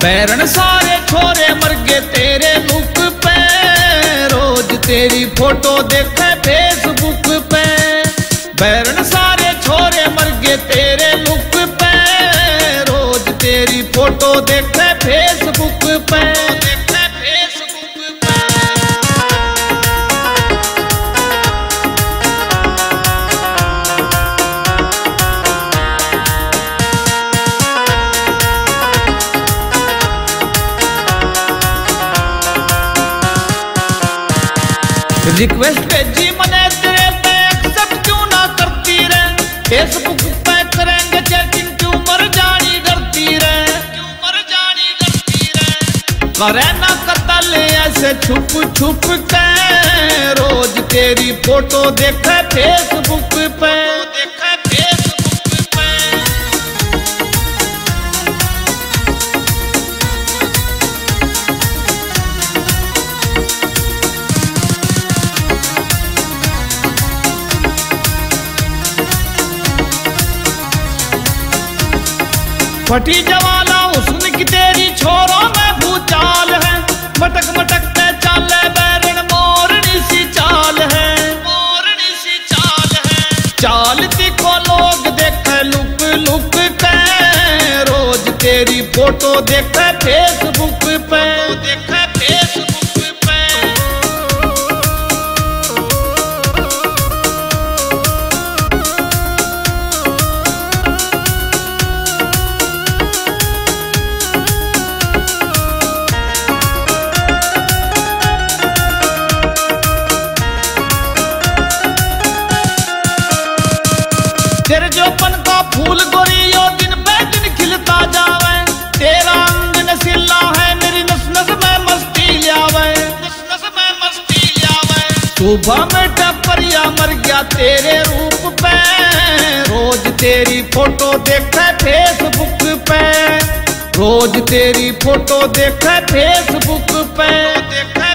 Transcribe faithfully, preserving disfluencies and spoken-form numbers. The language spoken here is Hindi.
बैरन सारे छोरे मर गए तेरे लुक पे, रोज तेरी फोटो देखे फेसबुक पे। बैरन सारे छोरे मर गए तेरे लुक पे, रोज तेरी फोटो देखे फेसबुक पे। रिक्वेस्ट भेजी मने तेरे पे एक्सेप्ट क्यों ना करती रे, फेसबुक पे करेंगे चैटिंग क्यों मर जानी डरती रे, क्यों मर जानी डरती रे। करे ना कतल ऐसे छुप छुप के, रोज तेरी फोटो देखे फेसबुक पे, देखे फेसबुक पे। फटी जवाला हुस्न की तेरी छोरों में भूचाल है, मटक मटक के चाले बैरन मोरनी सी चाल है, मोरनी सी चाल है। चाल दिखो लोग देखे लुक लुक के, रोज तेरी फोटो देखे फेसबुक पे, देखे फेसबुक पे। तेरे जोपन का फूल गोरियो दिन पे दिन खिलता जावे, तेरा अंग नशीला है मेरी नस नस में मस्ती लावे, नस नस में मस्ती लावे। सुबह में टपरिया मर गया तेरे रूप पे, रोज तेरी फोटो देखे फेसबुक पे, रोज तेरी फोटो देखे फेसबुक पे, देखे